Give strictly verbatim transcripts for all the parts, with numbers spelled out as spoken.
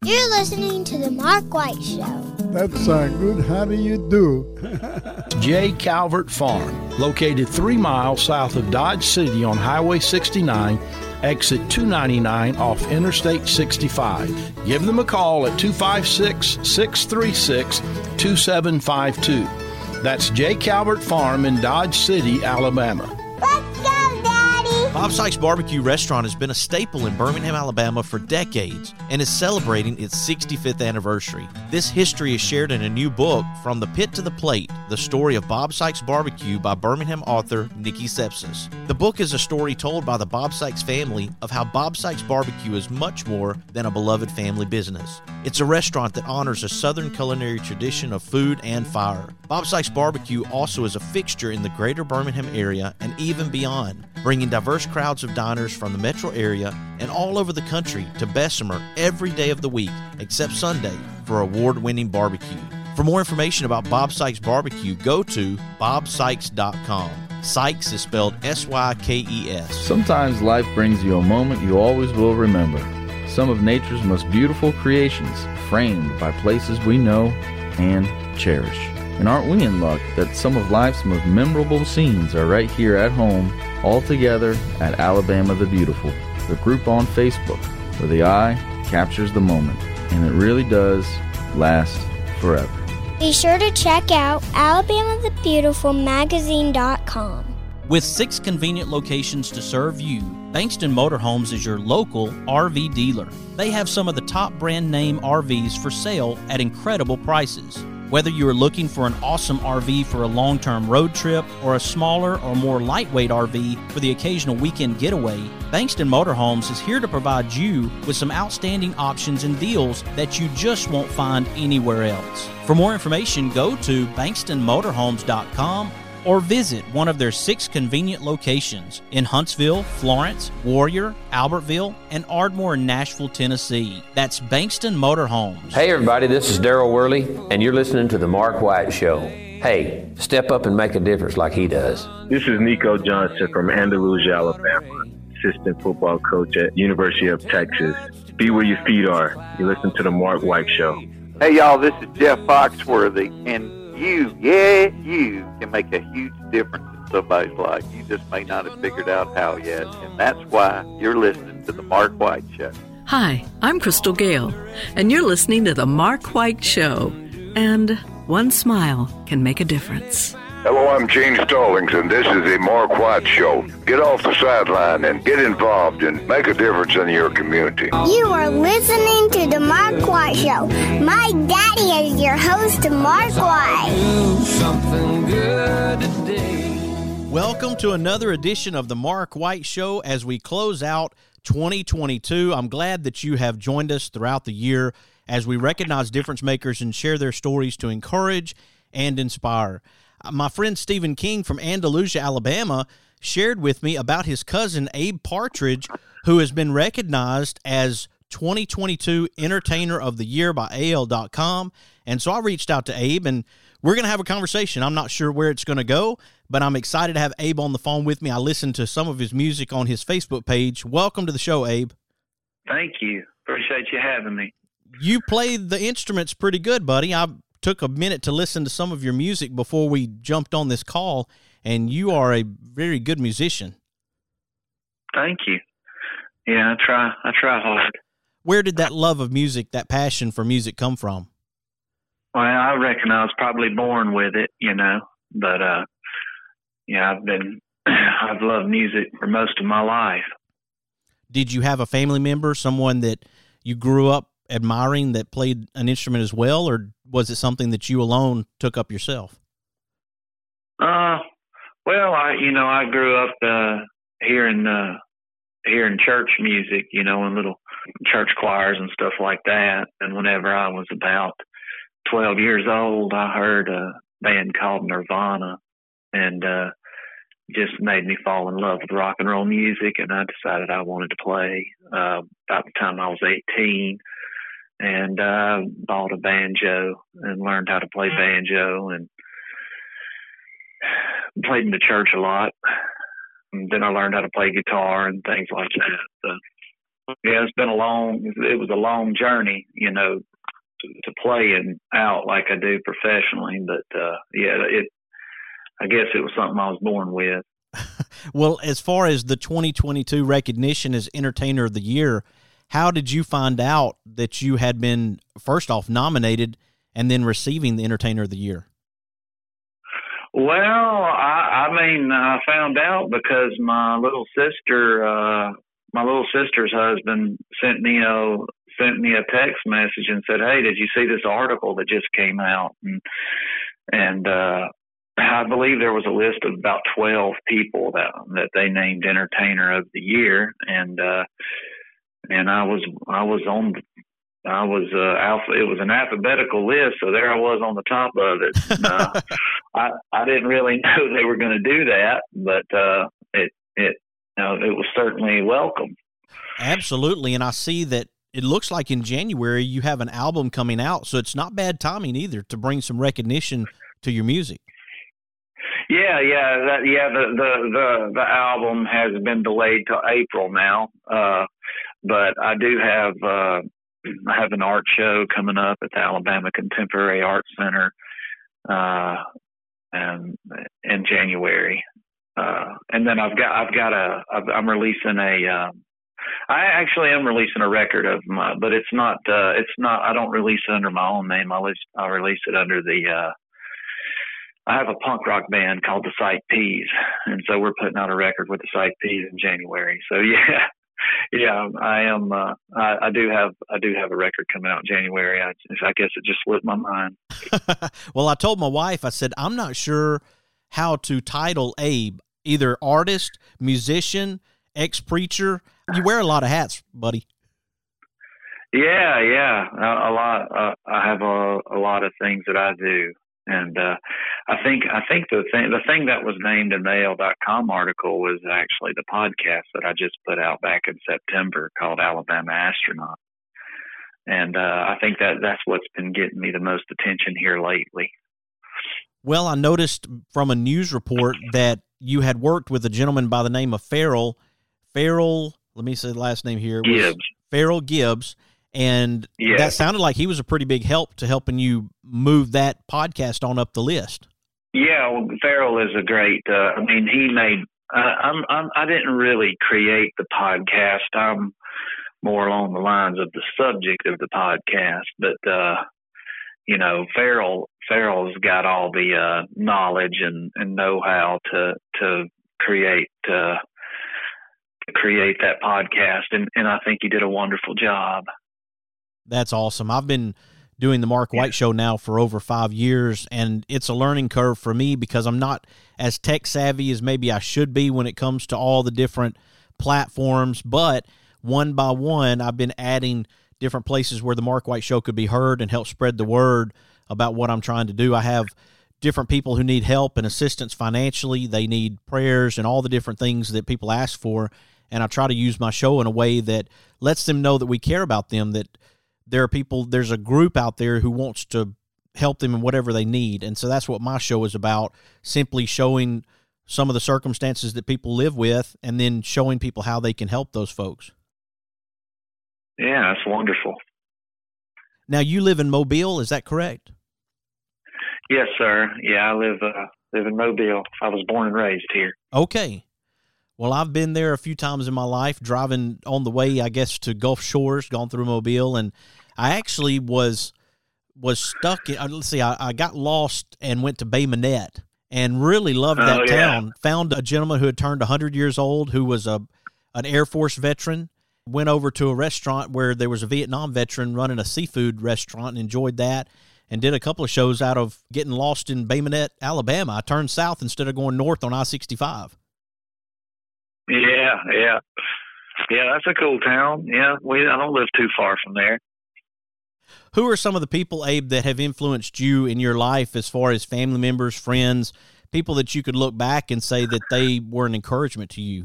You're listening to The Mark White Show. That's uh, good. How do you do? J. Calvert Farm, located three miles south of Dodge City on Highway sixty-nine, exit two ninety-nine off Interstate sixty-five. Give them a call at two five six, six three six, two seven five two. That's J. Calvert Farm in Dodge City, Alabama. Let's go, Daddy! Bob Sykes Barbecue Restaurant has been a staple in Birmingham, Alabama for decades and is celebrating its sixty-fifth anniversary. This history is shared in a new book, From the Pit to the Plate, The Story of Bob Sykes Barbecue by Birmingham author Nikki Sepsis. The book is a story told by the Bob Sykes family of how Bob Sykes Barbecue is much more than a beloved family business. It's a restaurant that honors a Southern culinary tradition of food and fire. Bob Sykes Barbecue also is a fixture in the greater Birmingham area and even beyond, bringing diverse crowds of diners from the metro area and all over the country to Bessemer every day of the week except Sunday for award-winning barbecue. For more information about Bob Sykes Barbecue, go to bob sykes dot com. Sykes is spelled S Y K E S. Sometimes life brings you a moment you always will remember. Some of nature's most beautiful creations, framed by places we know and cherish. And aren't we in luck that some of life's most memorable scenes are right here at home, all together at Alabama the Beautiful, the group on Facebook, where the eye captures the moment, and it really does last forever. Be sure to check out alabama the beautiful magazine dot com. With six convenient locations to serve you, Bankston Motorhomes is your local R V dealer. They have some of the top brand name R Vs for sale at incredible prices. Whether you are looking for an awesome R V for a long-term road trip or a smaller or more lightweight R V for the occasional weekend getaway, Bankston Motorhomes is here to provide you with some outstanding options and deals that you just won't find anywhere else. For more information, go to bankston motorhomes dot com or visit one of their six convenient locations in Huntsville, Florence, Warrior, Albertville, and Ardmore in Nashville, Tennessee. That's Bankston Motorhomes. Hey everybody, this is Daryl Worley, and you're listening to The Mark White Show. Hey, step up and make a difference like he does. This is Nico Johnson from Andalusia, Alabama, assistant football coach at University of Texas. Be where your feet are. You listen to The Mark White Show. Hey y'all, this is Jeff Foxworthy, and you, yeah, you can make a huge difference in somebody's life. You just may not have figured out how yet, and that's why you're listening to The Mark White Show. Hi, I'm Crystal Gale, and you're listening to The Mark White Show. And one smile can make a difference. Hello, I'm Gene Stallings, and this is The Mark White Show. Get off the sideline and get involved and make a difference in your community. You are listening to The Mark White Show. My daddy is your host, Mark White. Something good today. Welcome to another edition of The Mark White Show as we close out twenty twenty-two. I'm glad that you have joined us throughout the year as we recognize difference makers and share their stories to encourage and inspire. My friend Stephen King from Andalusia, Alabama, shared with me about his cousin Abe Partridge, who has been recognized as twenty twenty-two Entertainer of the Year by A L dot com. And so I reached out to Abe, and we're going to have a conversation. I'm not sure where it's going to go, but I'm excited to have Abe on the phone with me. I listened to some of his music on his Facebook page. Welcome to the show, Abe. Thank you. Appreciate you having me. You played the instruments pretty good, buddy. I took a minute to listen to some of your music before we jumped on this call, and you are a very good musician. Thank you. Yeah, I try. I try hard. Where did that love of music, that passion for music come from? Well, I reckon I was probably born with it, you know, but, uh, yeah, I've been, I've loved music for most of my life. Did you have a family member, someone that you grew up admiring that played an instrument as well, or was it something that you alone took up yourself? Uh, well, I, you know, I grew up, uh, hearing, uh, hearing church music, you know, in little church choirs and stuff like that. And whenever I was about twelve years old, I heard a band called Nirvana, and, uh, just made me fall in love with rock and roll music. And I decided I wanted to play, uh, about the time I was eighteen. And uh, bought a banjo and learned how to play banjo, and played in the church a lot. And then I learned how to play guitar and things like that. So yeah, it's been a long, it was a long journey, you know, to, to playing out like I do professionally. But, uh, yeah, it, I guess it was something I was born with. Well, as far as the twenty twenty-two recognition as Entertainer of the Year, how did you find out that you had been, first off, nominated and then receiving the Entertainer of the Year? Well, I, I mean, I found out because my little sister, uh, my little sister's husband sent me a sent me a text message and said, "Hey, did you see this article that just came out?" And and uh, I believe there was a list of about twelve people that that they named Entertainer of the Year, and uh, and I was I was on. I was uh, alpha. It was an alphabetical list, so there I was on the top of it. And, uh, I I didn't really know they were going to do that, but uh, it it you know, it was certainly welcome. Absolutely, and I see that it looks like in January you have an album coming out, so it's not bad timing either to bring some recognition to your music. Yeah, yeah, that, yeah. The, the the the album has been delayed till April now, uh, but I do have. Uh, I have an art show coming up at the Alabama Contemporary Art Center uh, and, in January, uh, and then I've got I've got a I'm releasing a um, I actually am releasing a record of my, but it's not uh, it's not I don't release it under my own name. I release I release it under the uh, I have a punk rock band called the Sight Peas, and so we're putting out a record with the Sight Peas in January. So yeah. Yeah, I am. Uh, I, I do have. I do have a record coming out in January. I, I guess it just slipped my mind. Well, I told my wife. I said I'm not sure how to title Abe. Either artist, musician, ex-preacher. You wear a lot of hats, buddy. Yeah, yeah, a, a lot. Uh, I have a, a lot of things that I do, and uh, I think I think the thing the thing that was named in the A L dot com article was actually the podcast that I just put out back in September called Alabama Astronaut, and uh, I think that that's what's been getting me the most attention here lately. Well, I noticed from a news report that you had worked with a gentleman by the name of Farrell. Farrell, let me say the last name here. Gibbs. Farrell Gibbs. And yes. That sounded like he was a pretty big help to helping you move that podcast on up the list. Yeah, well, Farrell is a great. Uh, I mean, he made. Uh, I'm, I'm. I didn't really create the podcast. I'm more along the lines of the subject of the podcast. But uh, you know, Farrell. Farrell's got all the uh, knowledge and, and know-how to to create uh, to create that podcast, and, and I think he did a wonderful job. That's awesome. I've been doing the Mark White Show now for over five years, and it's a learning curve for me because I'm not as tech savvy as maybe I should be when it comes to all the different platforms. But one by one, I've been adding different places where the Mark White Show could be heard and help spread the word about what I'm trying to do. I have different people who need help and assistance financially. They need prayers and all the different things that people ask for, and I try to use my show in a way that lets them know that we care about them, that there are people, there's a group out there who wants to help them in whatever they need. And so that's what my show is about, simply showing some of the circumstances that people live with and then showing people how they can help those folks. Yeah, that's wonderful. Now, you live in Mobile, is that correct? Yes, sir. Yeah, I live uh, live in Mobile. I was born and raised here. Okay. Well, I've been there a few times in my life, driving on the way, I guess, to Gulf Shores, gone through Mobile, and I actually was was stuck in, let's see, I, I got lost and went to Bay Minette and really loved that oh, yeah. town. Found a gentleman who had turned one hundred years old who was a an Air Force veteran. Went over to a restaurant where there was a Vietnam veteran running a seafood restaurant and enjoyed that, and did a couple of shows out of getting lost in Bay Minette, Alabama. I turned south instead of going north on I sixty-five. Yeah, yeah. Yeah, that's a cool town. Yeah, we I don't live too far from there. Who are some of the people, Abe, that have influenced you in your life as far as family members, friends, people that you could look back and say that they were an encouragement to you?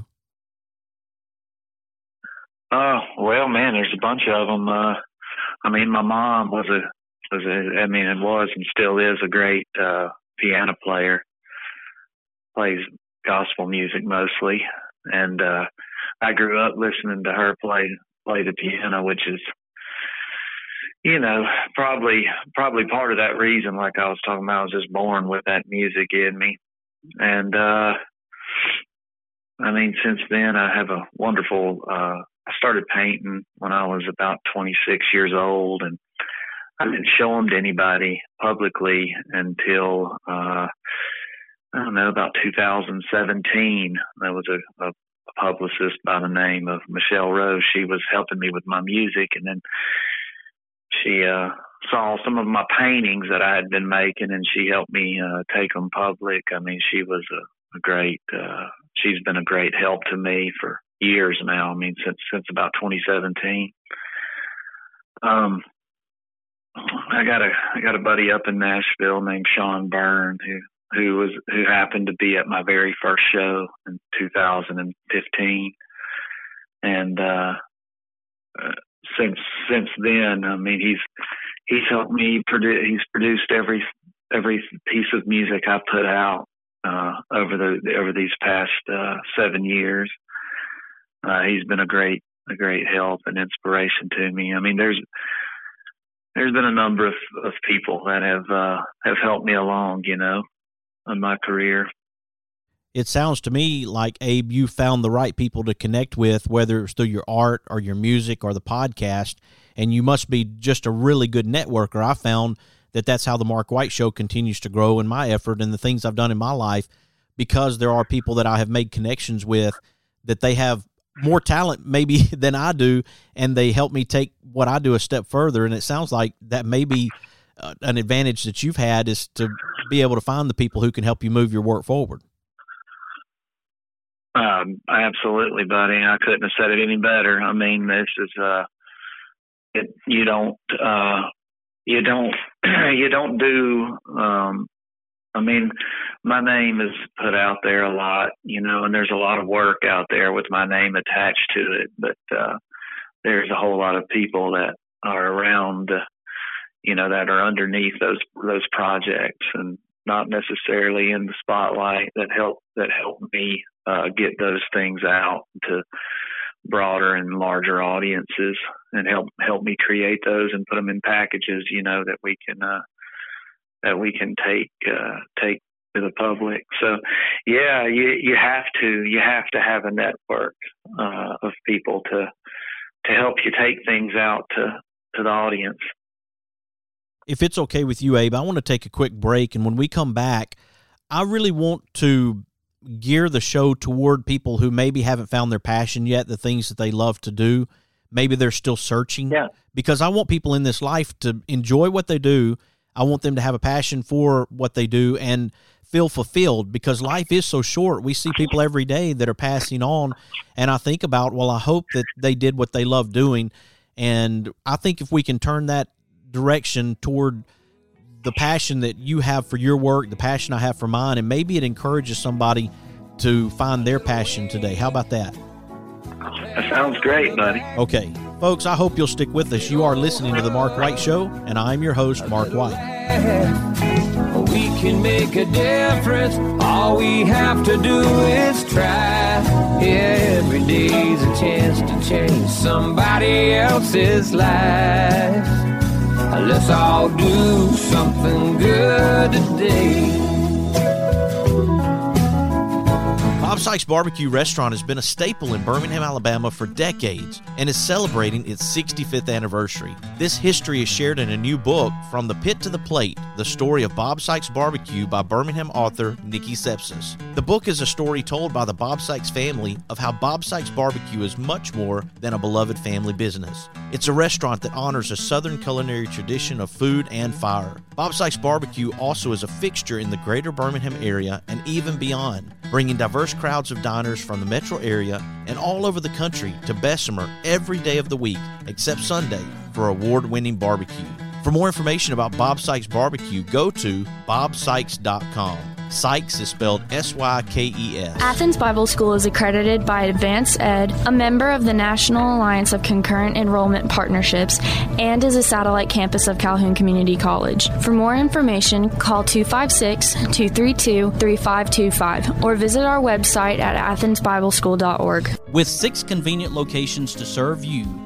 Oh, well, man, there's a bunch of them. Uh, I mean, my mom was a, was a, I mean, it was and still is a great uh, piano player. Plays gospel music mostly. And uh, I grew up listening to her play play the piano, which is, you know, probably probably part of that reason, like I was talking about, I was just born with that music in me. And, uh, I mean, since then I have a wonderful, uh, I started painting when I was about twenty-six years old, and I didn't show them to anybody publicly until, uh, I don't know, about two thousand seventeen. There was a, a publicist by the name of Michelle Rose. She was helping me with my music, and then she uh, saw some of my paintings that I had been making, and she helped me uh, take them public. I mean, she was a, a great, uh, she's been a great help to me for years now. I mean, since since about twenty seventeen. Um, I got a I got a buddy up in Nashville named Sean Byrne who who was who happened to be at my very first show in two thousand fifteen, and uh, uh, since since then, I mean, he's he's helped me produce. He's produced every every piece of music I put out uh, over the over these past uh, seven years. Uh, he's been a great a great help and inspiration to me. I mean, there's there's been a number of, of people that have uh, have helped me along, you know, in my career. It sounds to me like, Abe, you found the right people to connect with, whether it's through your art or your music or the podcast, and you must be just a really good networker. I found that that's how the Mark White Show continues to grow in my effort and the things I've done in my life, because there are people that I have made connections with that they have more talent maybe than I do, and they help me take what I do a step further. And it sounds like that may be uh, an advantage that you've had, is to be able to find the people who can help you move your work forward. Um, absolutely, buddy. I couldn't have said it any better. I mean, this is, uh, it, you don't, uh, you don't, you don't do, um, I mean, my name is put out there a lot, you know, and there's a lot of work out there with my name attached to it. But uh, there's a whole lot of people that are around, uh, you know, that are underneath those those projects and not necessarily in the spotlight that help that help me uh, get those things out to broader and larger audiences, and help help me create those and put them in packages, you know, that we can. Uh, that we can take uh, take to the public. So, yeah, you you have to you have to have a network uh, of people to to help you take things out to, to the audience. If it's okay with you, Abe, I want to take a quick break, and when we come back, I really want to gear the show toward people who maybe haven't found their passion yet, the things that they love to do. Maybe they're still searching. Yeah. Because I want people in this life to enjoy what they do. I want them to have a passion for what they do and feel fulfilled, because life is so short. We see people every day that are passing on, and I think about, well, I hope that they did what they love doing. And I think if we can turn that direction toward the passion that you have for your work, the passion I have for mine, and maybe it encourages somebody to find their passion today. How about that? That sounds great, buddy. Okay. Folks, I hope you'll stick with us. You are listening to The Mark White Show, and I'm your host, Mark White. We can make a difference. All we have to do is try. Every day's a chance to change somebody else's life. Let's all do something good today. Bob Sykes Barbecue Restaurant has been a staple in Birmingham, Alabama for decades and is celebrating its sixty-fifth anniversary. This history is shared in a new book, From the Pit to the Plate, The Story of Bob Sykes Barbecue by Birmingham author Nikki Sepsis. The book is a story told by the Bob Sykes family of how Bob Sykes Barbecue is much more than a beloved family business. It's a restaurant that honors a Southern culinary tradition of food and fire. Bob Sykes Barbecue also is a fixture in the greater Birmingham area and even beyond, bringing diverse crowds of diners from the metro area and all over the country to Bessemer every day of the week, except Sunday, for award-winning barbecue. For more information about Bob Sykes Barbecue, go to bob sykes dot com. Sykes is spelled S Y K E S. Athens Bible School is accredited by Advanced Ed, a member of the National Alliance of Concurrent Enrollment Partnerships, and is a satellite campus of Calhoun Community College. For more information, call two five six, two three two, three five two five or visit our website at athens bible school dot org. With six convenient locations to serve you,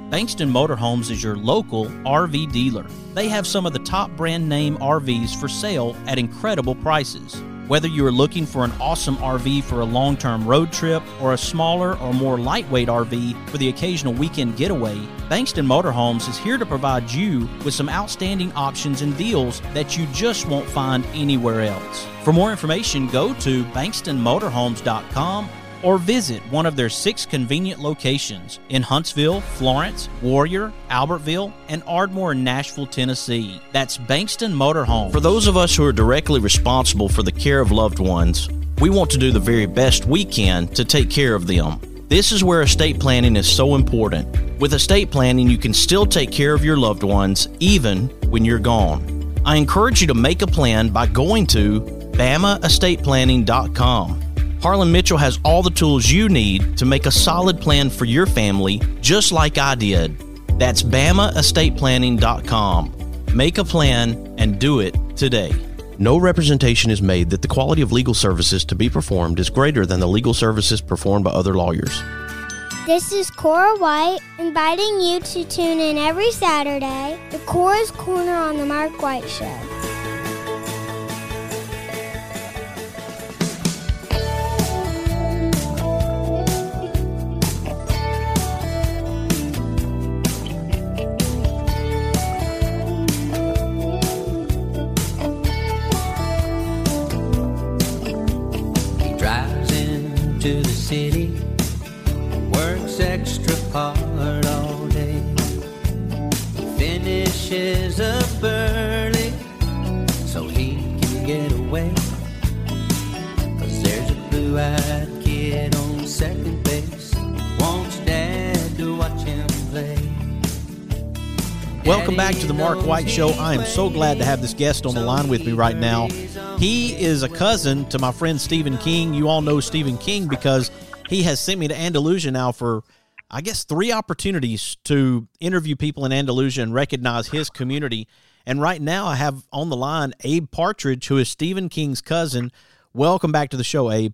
Bankston Motorhomes is your local R V dealer. They have some of the top brand name R Vs for sale at incredible prices. Whether you are looking for an awesome R V for a long-term road trip or a smaller or more lightweight R V for the occasional weekend getaway, Bankston Motorhomes is here to provide you with some outstanding options and deals that you just won't find anywhere else. For more information, go to bankston motorhomes dot com or visit one of their six convenient locations in Huntsville, Florence, Warrior, Albertville, and Ardmore in Nashville, Tennessee. That's Bankston Motorhome. For those of us who are directly responsible for the care of loved ones, we want to do the very best we can to take care of them. This is where estate planning is so important. With estate planning, you can still take care of your loved ones even when you're gone. I encourage you to make a plan by going to bama estate planning dot com. Harlan Mitchell has all the tools you need to make a solid plan for your family, just like I did. That's bama estate planning dot com. Make a plan and do it today. No representation is made that the quality of legal services to be performed is greater than the legal services performed by other lawyers. This is Cora White, inviting you to tune in every Saturday to Cora's Corner on the Mark White Show. To the city, works extra hard all day, finishes up early so he can get away, 'cause there's a blue-eyed kid on second base, wants dad to watch him play. Welcome back to the Mark White Show. I am so glad to have this guest on the line with me right now. He is a cousin to my friend Stephen King. You all know Stephen King because he has sent me to Andalusia now for, I guess, three opportunities to interview people in Andalusia and recognize his community. And right now I have on the line Abe Partridge, who is Stephen King's cousin. Welcome back to the show, Abe.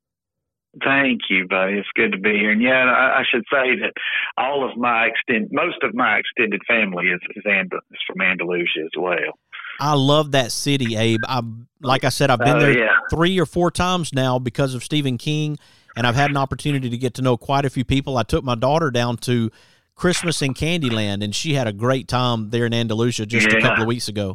Thank you, buddy. It's good to be here. And yeah, I, I should say that all of my extend, most of my extended family is is, And, is from Andalusia as well. I love that city, Abe. I, like I said, I've been Oh, there yeah. three or four times now because of Stephen King, and I've had an opportunity to get to know quite a few people. I took my daughter down to Christmas in Candyland, and she had a great time there in Andalusia just a Yeah. couple of weeks ago.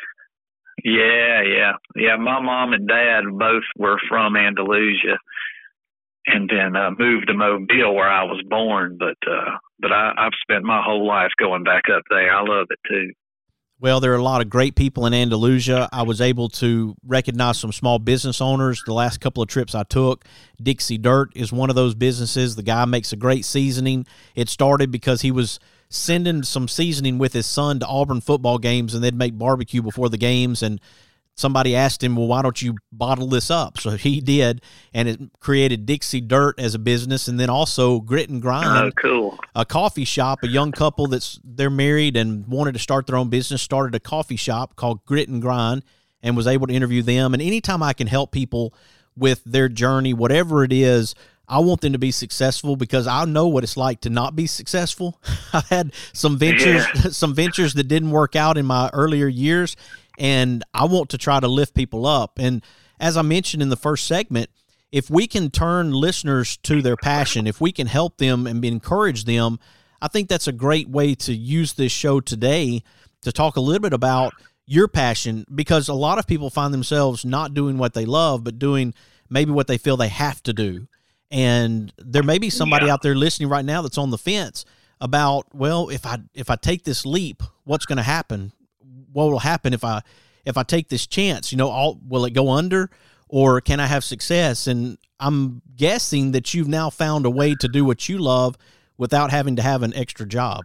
Yeah, yeah. Yeah, my mom and dad both were from Andalusia and then uh, moved to Mobile where I was born. But uh, but I, I've spent my whole life going back up there. I love it, too. Well, there are a lot of great people in Andalusia. I was able to recognize some small business owners the last couple of trips I took. Dixie Dirt is one of those businesses. The guy makes a great seasoning. It started because he was sending some seasoning with his son to Auburn football games, and they'd make barbecue before the games, and somebody asked him, well, why don't you bottle this up? So he did, and it created Dixie Dirt as a business, and then also Grit and Grind. Oh, cool. A coffee shop, a young couple that's they're married and wanted to start their own business, started a coffee shop called Grit and Grind and was able to interview them. And anytime I can help people with their journey, whatever it is, I want them to be successful because I know what it's like to not be successful. I've had some ventures, Yeah. some ventures that didn't work out in my earlier years, and I want to try to lift people up. And as I mentioned in the first segment, if we can turn listeners to their passion, if we can help them and encourage them, I think that's a great way to use this show today to talk a little bit about your passion, because a lot of people find themselves not doing what they love, but doing maybe what they feel they have to do. And there may be somebody Yeah. out there listening right now that's on the fence about, well, if I if I take this leap, what's going to happen? What will happen if I if I take this chance? You know, all, will it go under, or can I have success? And I'm guessing that you've now found a way to do what you love without having to have an extra job.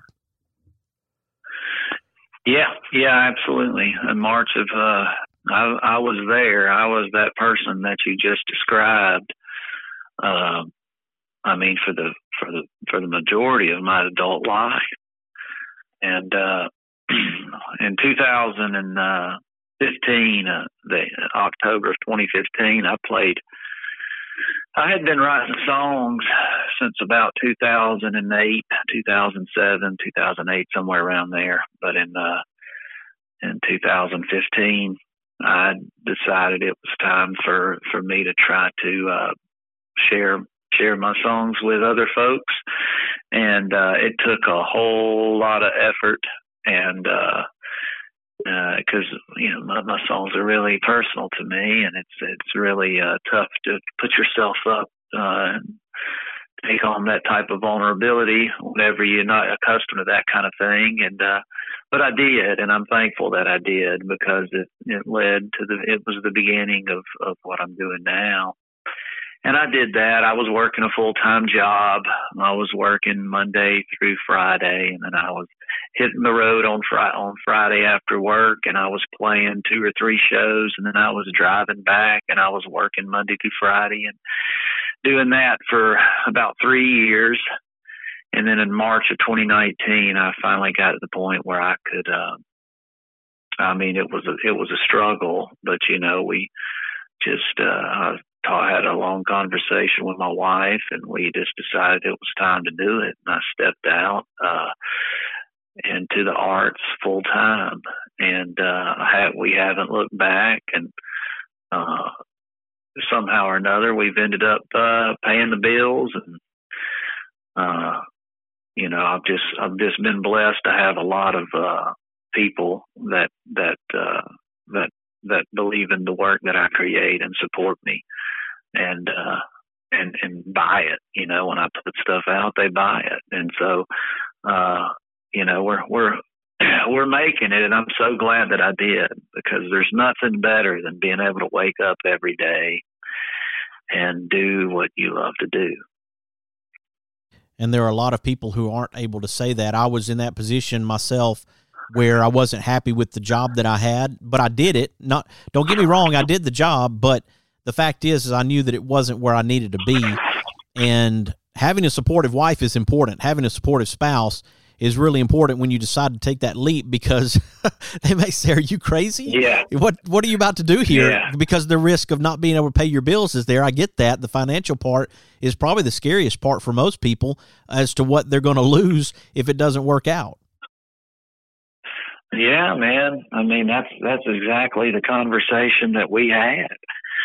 Yeah, yeah, absolutely. In March of, uh, I, I was there. I was that person that you just described. Um, I mean, for the for the for the majority of my adult life, and uh, in two thousand fifteen, uh, the October of twenty fifteen, I played I had been writing songs since about two thousand eight, two thousand seven, two thousand eight, somewhere around there. But in uh, in two thousand fifteen, I decided it was time for, for me to try to uh, share share my songs with other folks, and uh, it took a whole lot of effort, and uh, because uh, you know my, my songs are really personal to me, and it's it's really uh, tough to put yourself up uh, and take on that type of vulnerability whenever you're not accustomed to that kind of thing. And uh, but I did, and I'm thankful that I did, because it, it led to the it was the beginning of, of what I'm doing now. And I did that. I was working a full-time job. I was working Monday through Friday, and then I was hitting the road on Friday, on Friday after work, and I was playing two or three shows, and then I was driving back, and I was working Monday through Friday, and doing that for about three years. And then in March of twenty nineteen, I finally got to the point where I could, uh, I mean, it was a, it was a struggle, but, you know, we just, uh, I had a long conversation with my wife, and we just decided it was time to do it. And I stepped out uh, into the arts full time, and uh, I have, we haven't looked back. And uh, somehow or another, we've ended up uh, paying the bills, and uh, you know, I've just I've just been blessed to have a lot of uh, people that that uh, that that believe in the work that I create and support me, and uh, and and buy it. You know, when I put stuff out, they buy it, and so uh, you know, we're we're we're making it, and I'm so glad that I did, because there's nothing better than being able to wake up every day and do what you love to do. And there are a lot of people who aren't able to say that. I was in that position myself, where I wasn't happy with the job that I had, but I did it. Not, don't get me wrong, I did the job, but the fact is, is I knew that it wasn't where I needed to be. And having a supportive wife is important. Having a supportive spouse is really important when you decide to take that leap, because they may say, "Are you crazy? Yeah. What What are you about to do here?" Yeah. Because the risk of not being able to pay your bills is there. I get that. The financial part is probably the scariest part for most people, as to what they're going to lose if it doesn't work out. Yeah, man. I mean, that's that's exactly the conversation that we had.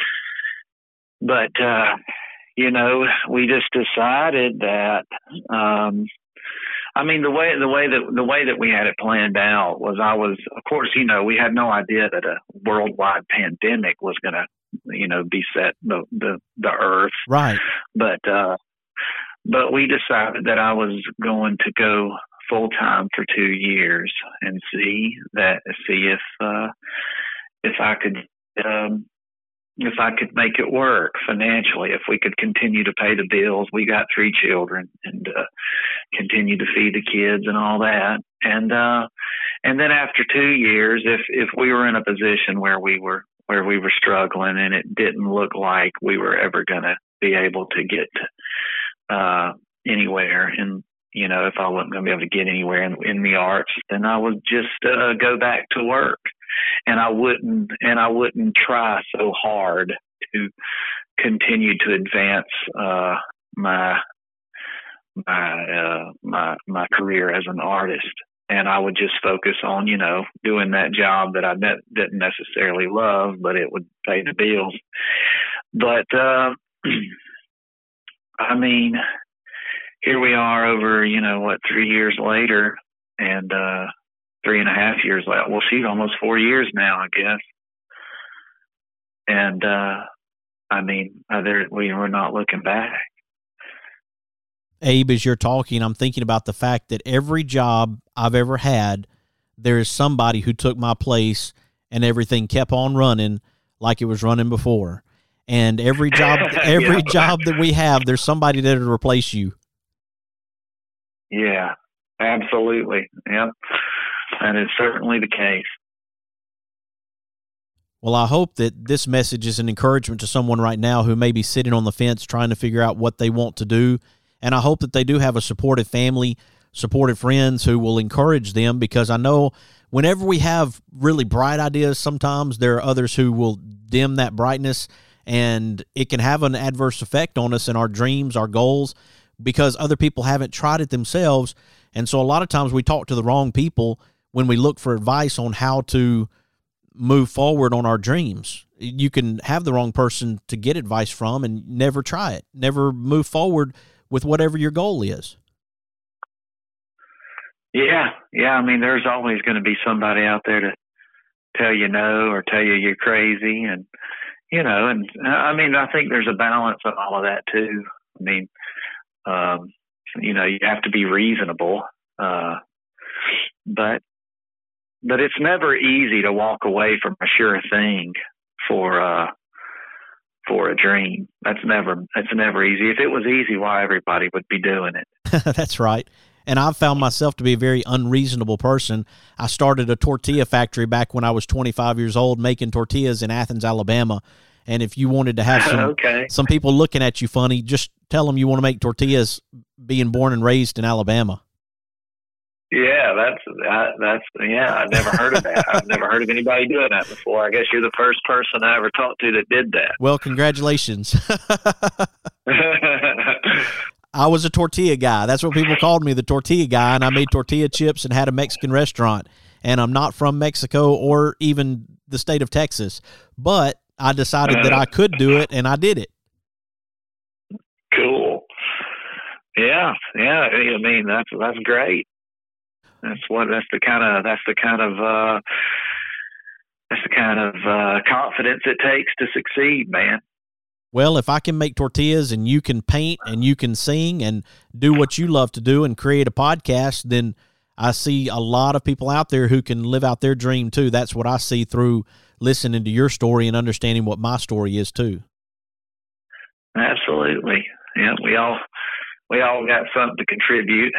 But uh, you know, we just decided that. Um, I mean, the way the way that the way that we had it planned out was, I was, of course, you know, we had no idea that a worldwide pandemic was going to, you know, beset the, the the earth. Right. But uh, but we decided that I was going to go full time for two years and see that see if uh, if I could. Um, if I could make it work financially, if we could continue to pay the bills. We got three children, and uh, continue to feed the kids and all that. And uh, and then after two years, if if we were in a position where we were where we were struggling, and it didn't look like we were ever going to be able to get uh, anywhere, and you know, if I wasn't going to be able to get anywhere in, in the arts, then I would just uh, go back to work. And I wouldn't, and I wouldn't try so hard to continue to advance uh, my my uh, my my career as an artist. And I would just focus on, you know, doing that job that I ne- didn't necessarily love, but it would pay the bills. But uh, I mean, here we are over, you know, what, three years later, and. Uh, Three and a half years later. Well, shoot, almost four years now, I guess. And uh, I mean, there, we were not looking back. Abe, as you're talking, I'm thinking about the fact that every job I've ever had, there is somebody who took my place, and everything kept on running like it was running before. And every job, every yeah. job that we have, there's somebody there to replace you. Yeah, absolutely. Yep. And it's certainly the case. Well, I hope that this message is an encouragement to someone right now who may be sitting on the fence trying to figure out what they want to do. And I hope that they do have a supportive family, supportive friends who will encourage them, because I know whenever we have really bright ideas, sometimes there are others who will dim that brightness. and it can have an adverse effect on us and our dreams, our goals, because other people haven't tried it themselves. And so a lot of times we talk to the wrong people when we look for advice on how to move forward on our dreams. You can have the wrong person to get advice from and never try it, never move forward with whatever your goal is. Yeah, yeah. I mean, there's always going to be somebody out there to tell you no or tell you you're crazy. And, you know, and I mean, I think there's a balance of all of that too. I mean, um, you know, you have to be reasonable, uh, but, but it's never easy to walk away from a sure thing for, uh, for a dream. That's never, that's never easy. If it was easy, why everybody would be doing it. That's right. And I've found myself to be a very unreasonable person. I started a tortilla factory back when I was twenty-five years old, making tortillas in Athens, Alabama. And if you wanted to have some okay. some people looking at you funny, just tell them you want to make tortillas being born and raised in Alabama. Yeah, that's, that, that's, yeah, I've never heard of that. I've never heard of anybody doing that before. I guess you're the first person I ever talked to that did that. Well, congratulations. I was a tortilla guy. That's what people called me, the tortilla guy, and I made tortilla chips and had a Mexican restaurant. And I'm not from Mexico or even the state of Texas, but I decided that I could do it, and I did it. Cool. Yeah, yeah. I mean, that's that's great. That's what. That's the kind of. That's the kind of. Uh, that's the kind of uh, confidence it takes to succeed, man. Well, if I can make tortillas and you can paint and you can sing and do what you love to do and create a podcast, then I see a lot of people out there who can live out their dream too. That's what I see through listening to your story and understanding what my story is too. Absolutely. Yeah, we all we all got something to contribute.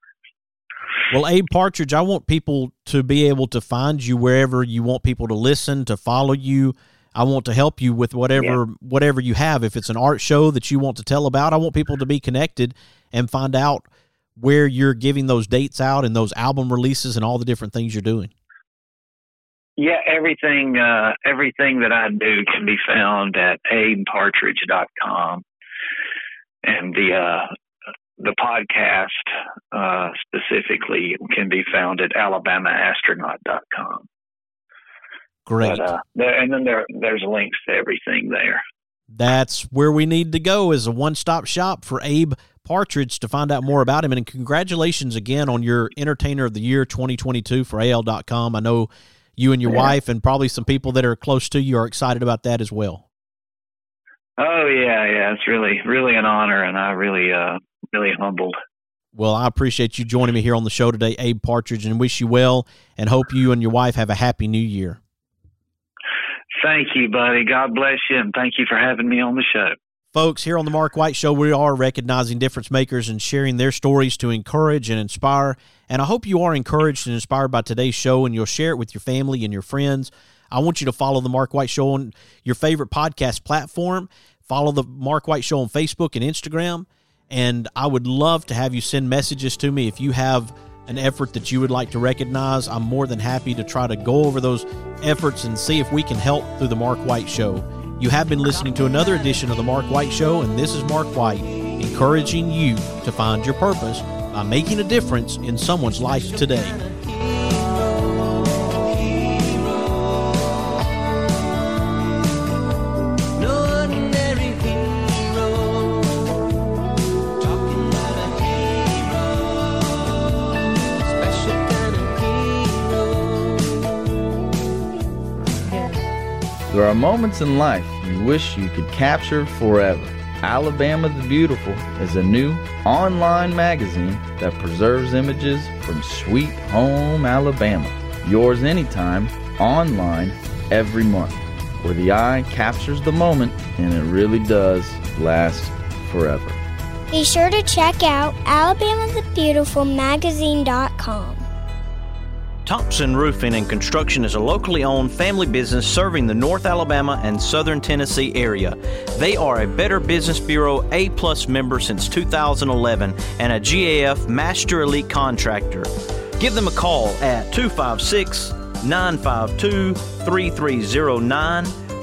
Well, Abe Partridge, I want people to be able to find you wherever you want people to listen, to follow you. I want to help you with whatever yeah. whatever you have. If it's an art show that you want to tell about, I want people to be connected and find out where you're giving those dates out and those album releases and all the different things you're doing. Yeah, everything uh, everything that I do can be found at abe partridge dot com. And the uh, the podcast uh, specifically can be found at alabama astronaut dot com. Great. But, uh, there, and then there there's links to everything there. That's where we need to go, is a one-stop shop for Abe Partridge to find out more about him. And congratulations again on your Entertainer of the Year twenty twenty-two for A L dot com. I know you and your yeah. wife and probably some people that are close to you are excited about that as well. Oh, yeah, yeah. It's really, really an honor, and I really, uh, really humbled. Well, I appreciate you joining me here on the show today, Abe Partridge, and wish you well and hope you and your wife have a happy new year. Thank you, buddy. God bless you, and thank you for having me on the show. Folks, here on the Mark White Show, we are recognizing difference makers and sharing their stories to encourage and inspire. And I hope you are encouraged and inspired by today's show, and you'll share it with your family and your friends. I want you to follow the Mark White Show on your favorite podcast platform. Follow the Mark White Show on Facebook and Instagram. And I would love to have you send messages to me if you have an effort that you would like to recognize. I'm more than happy to try to go over those efforts and see if we can help through the Mark White Show. You have been listening to another edition of the Mark White Show, and this is Mark White, encouraging you to find your purpose by making a difference in someone's life today. There are moments in life you wish you could capture forever. Alabama the Beautiful is a new online magazine that preserves images from sweet home Alabama. Yours anytime, online, every month, where the eye captures the moment and it really does last forever. Be sure to check out alabama the beautiful magazine dot com. Thompson Roofing and Construction is a locally owned family business serving the North Alabama and Southern Tennessee area. They are a Better Business Bureau A-plus member since two thousand eleven and a G A F Master Elite Contractor. Give them a call at two five six, nine five two, three three zero nine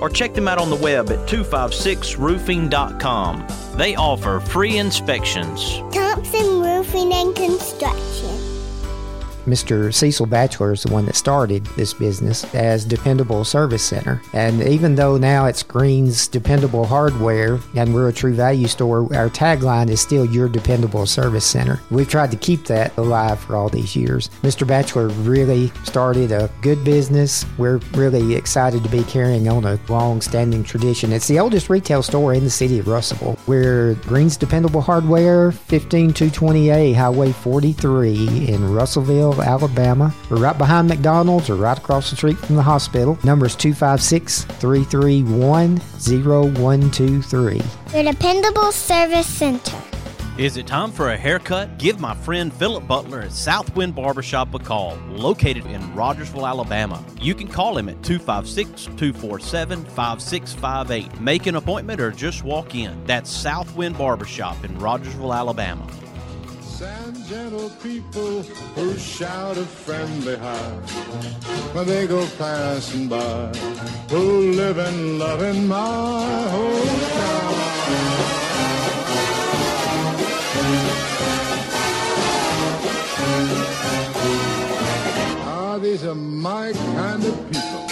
or check them out on the web at two five six roofing dot com. They offer free inspections. Thompson Roofing and Construction. Mister Cecil Batchelor is the one that started this business as Dependable Service Center. And even though now it's Green's Dependable Hardware and we're a True Value store, our tagline is still Your Dependable Service Center. We've tried to keep that alive for all these years. Mister Batchelor really started a good business. We're really excited to be carrying on a long-standing tradition. It's the oldest retail store in the city of Russellville. We're Green's Dependable Hardware, fifteen two twenty A Highway forty-three in Russellville, Alabama. We're right behind McDonald's or right across the street from the hospital. Number is two five six, three three one, zero one two three. Your Dependable Service Center. Is it time for a haircut? Give my friend Philip Butler at Southwind Barbershop a call, located in Rogersville, Alabama. You can call him at two five six, two four seven, five six five eight. Make an appointment or just walk in. That's Southwind Barbershop in Rogersville, Alabama. And gentle people who shout a friendly hi when they go passing by, who live and love in my hometown. Ah, these are my kind of people.